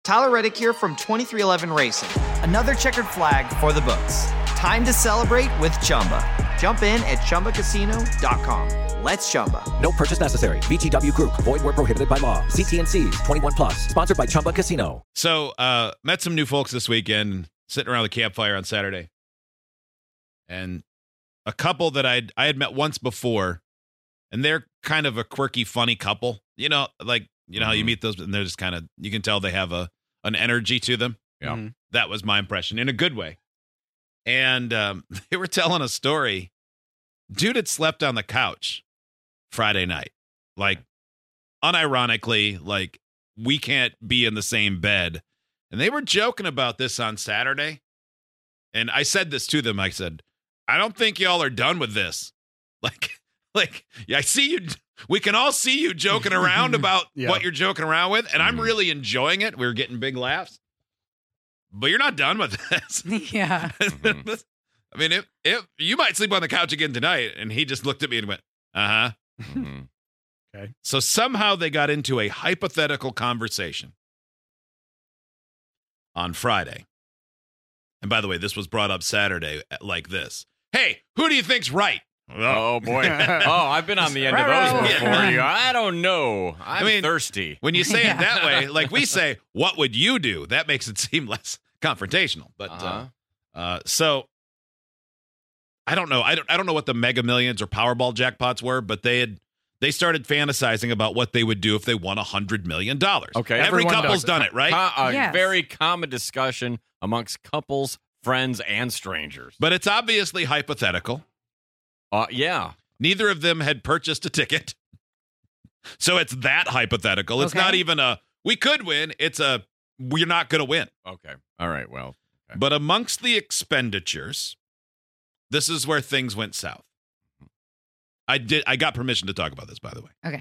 Tyler Reddick here from 2311 Racing. Another checkered flag for the books. Time to celebrate with Chumba. Jump in at ChumbaCasino.com. Let's Chumba. No purchase necessary. VGW Group. Void where prohibited by law. See T&Cs. 21 plus. Sponsored by Chumba Casino. So, met some new folks this weekend, sitting around the campfire on Saturday. And a couple that I had met once before, and they're kind of a quirky, funny couple. You know, how you meet those, and they're just kind of, you can tell they have an energy to them. Yeah. Mm-hmm. That was my impression, in a good way. And they were telling a story. Dude had slept on the couch Friday night. Like, unironically, like, we can't be in the same bed. And they were joking about this on Saturday. And I said this to them. I said, I don't think y'all are done with this. Like, yeah, I see you. We can all see you joking around about what you're joking around with. And I'm really enjoying it. We were getting big laughs. But you're not done with this. Yeah. I mean, if you might sleep on the couch again tonight. And he just looked at me and went, uh-huh. Mm-hmm. Okay. So somehow they got into a hypothetical conversation on Friday. And by the way, this was brought up Saturday like this. Hey, who do you think's right? Oh, boy. I've been on the end of those before. I don't know. I mean, thirsty. When you say it that way, like we say, what would you do? That makes it seem less confrontational. But so I don't know. I don't know what the Mega Millions or Powerball jackpots were, but they started fantasizing about what they would do if they won $100 million. Okay. Every couple's done it, right? Yes. Very common discussion amongst couples, friends, and strangers. But it's obviously hypothetical. Yeah. Neither of them had purchased a ticket. So it's that hypothetical. It's not even we could win. It's we're not going to win. Okay. All right. Well. Okay. But amongst the expenditures, this is where things went south. I got permission to talk about this, by the way. Okay.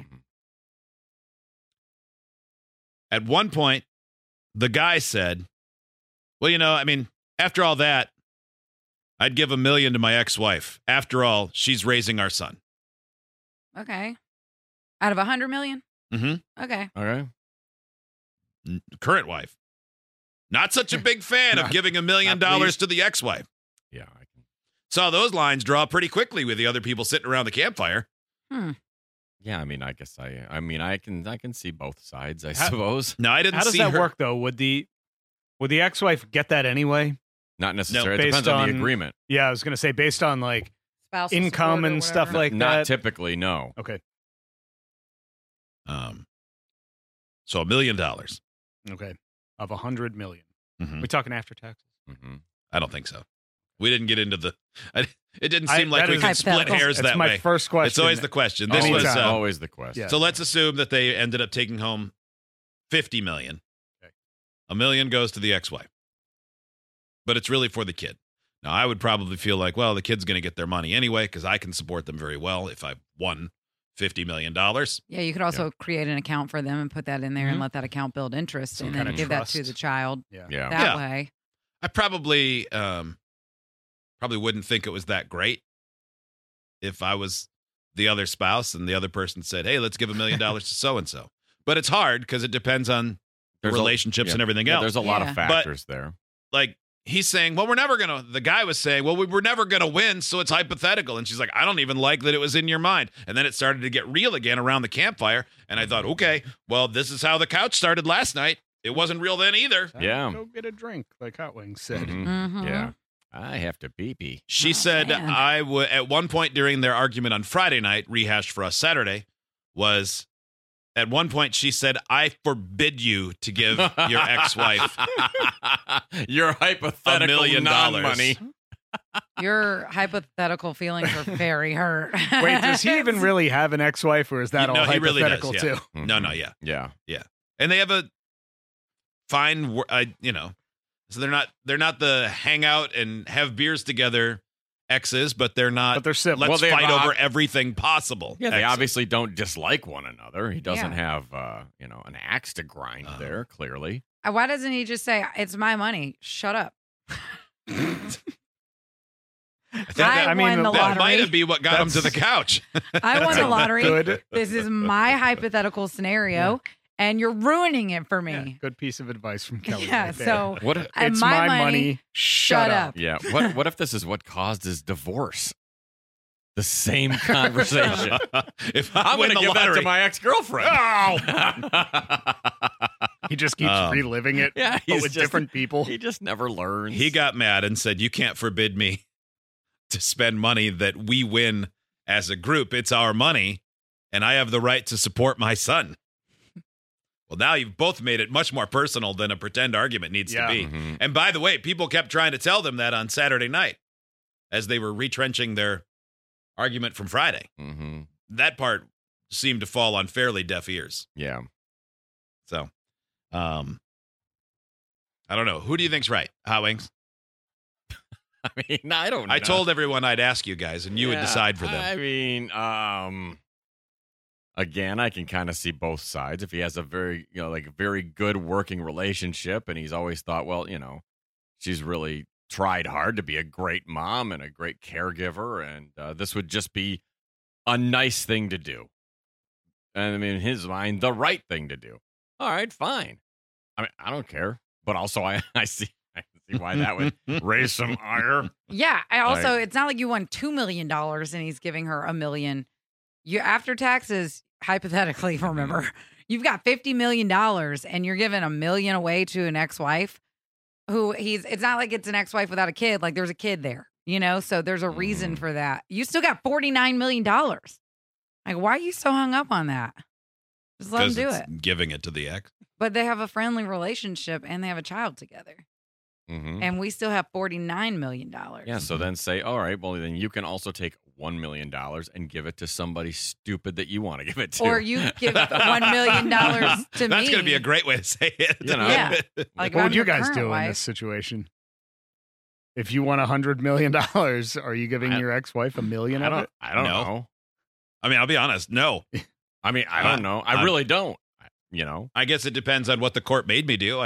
At one point, the guy said, well, I mean, after all that, I'd give $1 million to my ex-wife. After all, she's raising our son. Okay. Out of 100 million? Mm-hmm. Okay. Okay. Current wife. Not such a big fan of giving $1 million to the ex-wife. Yeah, I can. Saw those lines draw pretty quickly with the other people sitting around the campfire. Yeah, I mean, I guess I can see both sides, I suppose. No, I didn't see How does her. that work, though? Would the ex-wife get that anyway? Not necessarily. No, It depends on the agreement. Yeah, I was going to say based on like Spousal income support or and stuff whatever. like Not that. typically, no. Okay. So $1 million. Okay. Of 100 million. Mhm. We talking after taxes? Mm-hmm. I don't think so. We didn't get into it didn't I- seem like that we is- could split hypothetical. hairs That's that my way. first question. It's always the question. This Anytime. was Always the question. Yeah. so let's assume that they ended up taking home $50 million. Okay. $1 million goes to the ex-wife. But it's really for the kid. Now, I would probably feel like, well, the kid's going to get their money anyway because I can support them very well if I won $50 million. Yeah, you could also create an account for them and put that in there and let that account build interest Some and kind then of give that trust. to the child Yeah. that way. I probably wouldn't think it was that great if I was the other spouse and the other person said, hey, let's give $1 million to so-and-so. But it's hard because it depends on the relationships and everything else. There's a lot Yeah. of factors there. Like, he's saying, well, the guy was saying, well, we're never going to win, so it's hypothetical. And she's like, I don't even like that it was in your mind. And then it started to get real again around the campfire. And I thought, okay, well, this is how the couch started last night. It wasn't real then either. Yeah. Go get a drink, like Hot Wings said. Mhm. Mhm. Yeah. I have to pee. She Oh, said, man. I would, at one point during their argument on Friday night, rehashed for us Saturday, was at one point she said, I forbid you to give your ex-wife Your hypothetical $1 million. non-money. Your hypothetical feelings are very hurt. Wait, does he even really have an ex-wife, or is that all he really hypothetical does, yeah. too? No, yeah. Yeah. And they have a fine, so they're not the hang out and have beers together exes, but they're not. But they're siblings. Let's Well, they fight have over everything possible. Yeah, they exes. obviously don't dislike one another. He doesn't Yeah. have, an axe to grind there, clearly. Why doesn't he just say, it's my money? Shut up. I won the that might lottery. have been what got him to the couch. I won the lottery. Good. This is my hypothetical scenario. and you're ruining it for me. Yeah, good piece of advice from Kelly. Yeah, right there. so What? It's my my money. Shut up. Yeah. What if this is what caused his divorce? The same conversation. If I'm win going to the give that lottery, to my ex-girlfriend. He just keeps reliving it, Yeah, but he's with just- different people. He just never learns. he got mad and said, "You can't forbid me to spend money that we win as a group. It's our money, and I have the right to support my son." Well, now you've both made it much more personal than a pretend argument needs to be. Mhm. And by the way, people kept trying to tell them that on Saturday night as they were retrenching their argument from Friday. Mm-hmm. That part seemed to fall on fairly deaf ears. Yeah. So, I don't know. Who do you think's right? Hot Wings? I mean, I don't know. I told everyone I'd ask you guys, and you would Yeah, decide for them. I mean, again, I can kind of see both sides. If he has a very, very good working relationship, and he's always thought, well, she's really tried hard to be a great mom and a great caregiver, and this would just be a nice thing to do. And I mean, in his mind, the right thing to do. All right, fine. I mean, I don't care, but also I see why that would raise some ire. Yeah. I also, Like- it's not like you won $2 million and he's giving her $1 million. You after taxes, hypothetically, remember, you've got $50 million and you're giving $1 million away to an ex-wife who it's not like it's an ex-wife without a kid. Like there's a kid there, so there's a reason for that. You still got $49 million. Like, why are you so hung up on that? Just let them do it's it. giving it to the ex. But they have a friendly relationship and they have a child together. Mm-hmm. And we still have $49 million. Yeah, so then say, all right, well, then you can also take $1 million and give it to somebody stupid that you want to give it to. Or you give $1 million to That's me. going to be a great way to say it. Yeah. Like, What I'm would you your guys current do in wife. this situation? If you won $100 million, are you giving your ex-wife $1 million of it? I don't No. know. I mean, I'll be honest. No. I mean, I don't know. I really don't. I guess it depends on what the court made me do.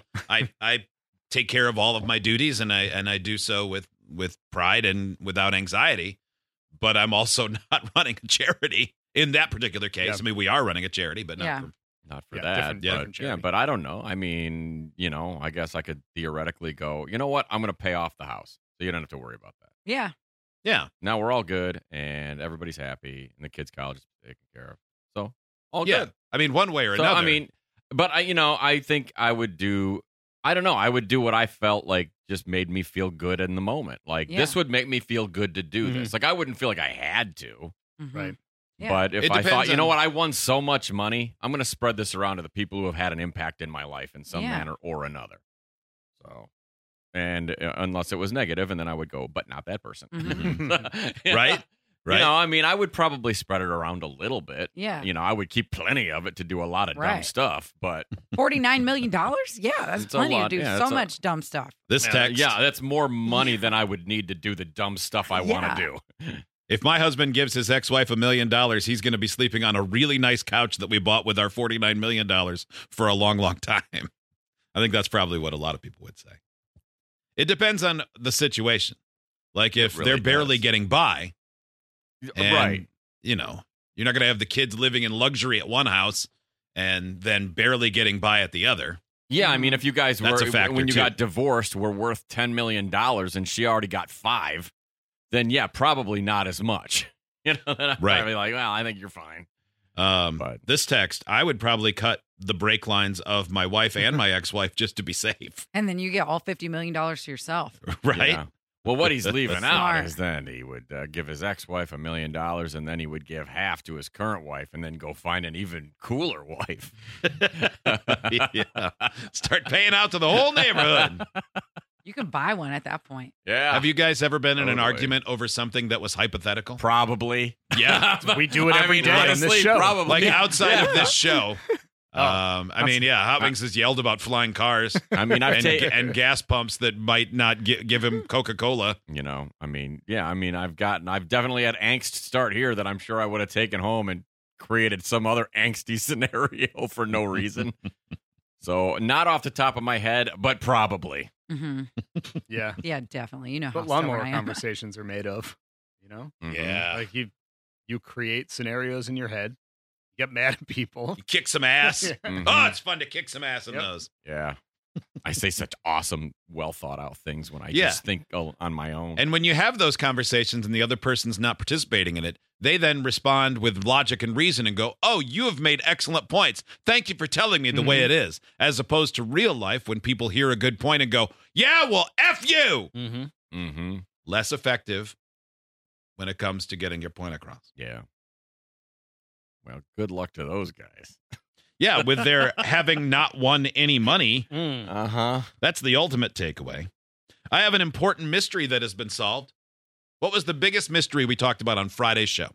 I take care of all of my duties, and I do so with pride and without anxiety. But I'm also not running a charity in that particular case. Yeah. I mean, we are running a charity, but not Yeah. for Not for Yeah, that. different- but, different charity. but I don't know. I mean, I guess I could theoretically go, you know what? I'm going to pay off the house. So you don't have to worry about that. Yeah. yeah. Now we're all good and everybody's happy and the kids' college is taken care of. So all Yeah. good. I mean, one way or So, another. I mean, but I think I would do, I don't know. I would do what I felt like just made me feel good in the moment. Like Yeah. this would make me feel good to do Mhm. this. Like I wouldn't feel like I had to. Mhm. Right. Yeah. But if It I thought, depends you know on- what, I won so much money, I'm going to spread this around to the people who have had an impact in my life in some Yeah. manner or another. So, and unless it was negative, and then I would go, but not that person. Mhm. Right? Right. I mean, I would probably spread it around a little bit. Yeah. I would keep plenty of it to do a lot of dumb Right. stuff, but $49 million? Yeah, that's It's a plenty to lot. do Yeah, so it's a- much dumb stuff. This text. yeah, that's more money than I would need to do the dumb stuff I want Yeah. to do. If my husband gives his ex-wife $1 million, he's going to be sleeping on a really nice couch that we bought with our $49 million for a long, long time. I think that's probably what a lot of people would say. It depends on the situation. Like if really they're barely does. getting by, and, Right. you're not going to have the kids living in luxury at one house and then barely getting by at the other. Yeah, I mean, if you guys That's were a factor, when you too. got divorced, were worth $10 million, and she already got $5 million, then yeah, probably not as much. Then I'd Right. be like, well, I think you're fine. But- This text, I would probably cut the brake lines of my wife and my ex-wife just to be safe. And then you get all $50 million to yourself. Right? Yeah. Well, what he's leaving out Smart. is then he would give his ex-wife $1 million, and then he would give half to his current wife, and then go find an even cooler wife. Yeah. Start paying out to the whole neighborhood. You can buy one at that point. Yeah, Have you guys ever been in an Totally. argument over something that was hypothetical? Probably. Yeah. We do it every day on this honestly, show. Probably. Like outside of Yeah. this show. I mean, yeah, Hot Wings has yelled about flying cars I mean, I've and, taken. and gas pumps that might not give him Coca-Cola. I've definitely had angst start here that I'm sure I would have taken home and created some other angsty scenario for no reason. So not off the top of my head, but probably. Hmm. Yeah. Yeah, definitely. You know how But lawnmower stubborn I am. conversations are made of, Mhm. Like you create scenarios in your head. Get mad at people. You kick some ass. Yeah. Oh, it's fun to kick some ass in Yep. those. Yeah. I say such awesome, well thought out things when I Yeah. just think on my own. And when you have those conversations and the other person's not participating in it, they then respond with logic and reason and go, oh, you have made excellent points. Thank you for telling me the way it is. As opposed to real life when people hear a good point and go, yeah, well, F you. Mm-hmm. Less effective when it comes to getting your point across. Yeah. Well, good luck to those guys. Yeah, with their having not won any money, Uh-huh. that's the ultimate takeaway. I have an important mystery that has been solved. What was the biggest mystery we talked about on Friday's show?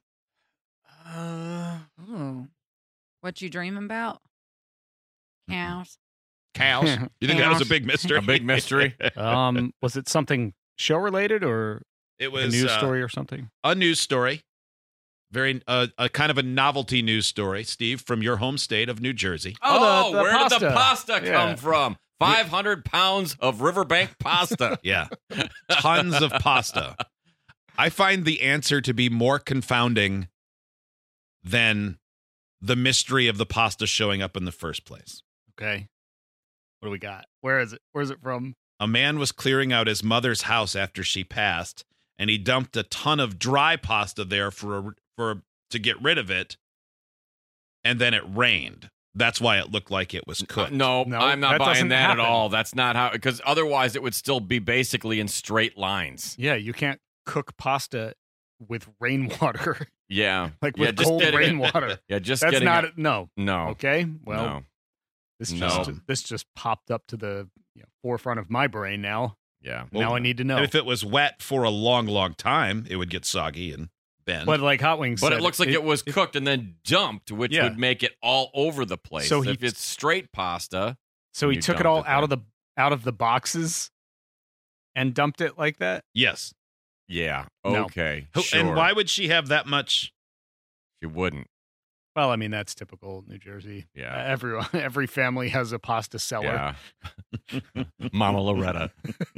Ooh. What you dreaming about? Cows. Cows. You think that was a big mystery? A big mystery? Was it something show related or It a was news story or something? a news story. Very a kind of a novelty news story, Steve, from your home state of New Jersey. Oh, the where did the pasta. pasta Yeah. come from? 500 pounds of Riverbank pasta. Yeah. Tons of pasta. I find the answer to be more confounding than the mystery of the pasta showing up in the first place. Okay. What do we got? Where is it? Where's it from? A man was clearing out his mother's house after she passed, and he dumped a ton of dry pasta there to get rid of it, and then it rained. That's why it looked like it was cooked. No, No, I'm not that buying doesn't that happen. at all. That's not how, because otherwise it would still be basically in straight lines. Yeah, you can't cook pasta with rainwater, Yeah. like Yeah, with just cold get it- rainwater. Yeah, just That's getting not it. no. No. Okay. Well, No. this just popped up to the forefront of my brain now. Yeah. Now I need to know. And if it was wet for a long, long time, it would get soggy and bend. But like Hot Wings But said, it looks like it was cooked and then dumped, which Yeah. would make it all over the place. So If it's straight pasta, So he you took it dumped all it out of the boxes and dumped it like that. yes. yeah, No. okay, Who- sure. And why would she have that much? She wouldn't. Well, I mean that's typical New Jersey. Yeah. Every family has a pasta cellar. Yeah. Mama Loretta.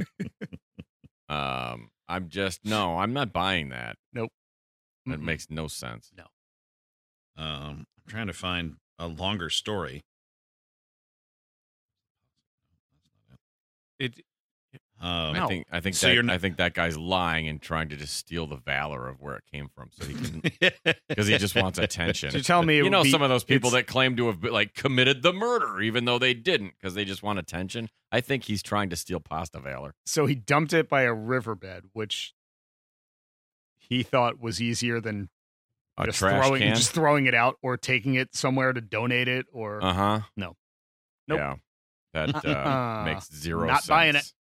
I'm not buying that. That Mm-mm. makes no sense. I'm trying to find a longer story. It Um, No. I think So that, you're not- I think that guy's lying and trying to just steal the valor of where it came from, so he can because he just wants attention. So you're telling me it You would know, be- some of those people it's- that claim to have committed the murder, even though they didn't, because they just want attention. I think he's trying to steal pasta valor. So he dumped it by a riverbed, which he thought was easier than A just trash can. throwing it out or taking it somewhere to donate it or Uh huh. No. Nope. Yeah, that makes zero Not sense. buying it.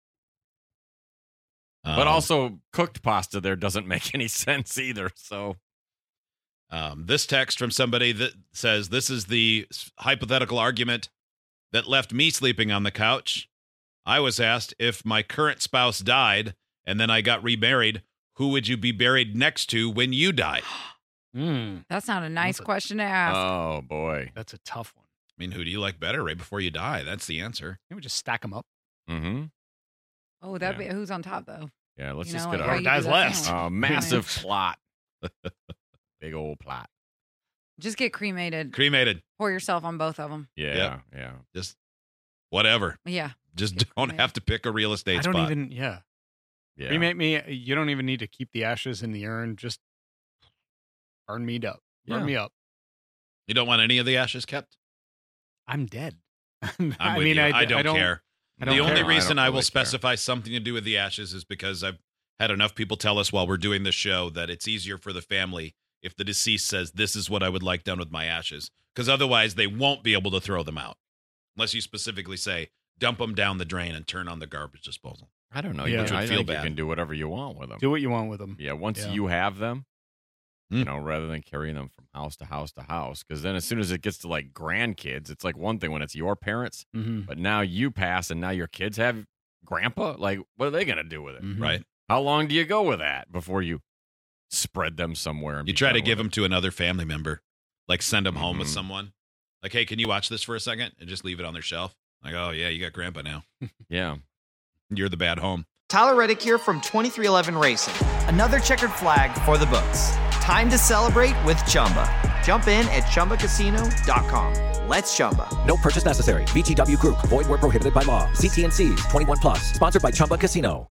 But also, cooked pasta there doesn't make any sense either. So, this text from somebody that says, this is the hypothetical argument that left me sleeping on the couch. I was asked if my current spouse died and then I got remarried, who would you be buried next to when you died? That's not a nice That's a- question to ask. oh boy. That's a tough one. I mean, who do you like better right before you die? That's the answer. Can we just stack them up? Mm-hmm. Oh, that'd be who's on top though. Yeah, let's You just know, get like how a you dies do that last. sandwich. massive plot. Big old plot. Just get cremated. Cremated. Pour yourself on both of them. Yeah, yeah. Just whatever. Yeah. Just Get don't cremated. have to pick a real estate I don't spot. even. Yeah. Yeah. Cremate me. You don't even need to keep the ashes in the urn. Just burn me up. Burn Yeah. me up. You don't want any of the ashes kept? I'm dead. I'm with you. I don't care. I don't The only care. reason I I, don't will really care. specify something to do with the ashes is because I've had enough people tell us while we're doing this show that it's easier for the family if the deceased says, this is what I would like done with my ashes. Because otherwise they won't be able to throw them out. Unless you specifically say, dump them down the drain and turn on the garbage disposal. I don't know. Yeah. You Which would I feel think bad. you can do whatever you want with them. Do what you want with them. Yeah, once Yeah. you have them, Hmm. rather than carrying them from house to house to house. Because then as soon as it gets to like grandkids, it's like one thing when it's your parents, Mm-hmm. but now you pass and now your kids have grandpa. Like, what are they going to do with it? Mhm. Right? How long do you go with that before you spread them somewhere? And You be try to done give with them to another family member. Like send them home with Mhm. someone. Like, hey, can you watch this for a second? And just leave it on their shelf. Like, oh, yeah, you got grandpa now. it? Yeah. You're the bad home. Tyler Reddick here from 2311 Racing. Another checkered flag for the books. time to celebrate with Chumba. Jump in at ChumbaCasino.com. Let's Chumba. No purchase necessary. VGW Group. Void where prohibited by law. See T&Cs. 21 plus. Sponsored by Chumba Casino.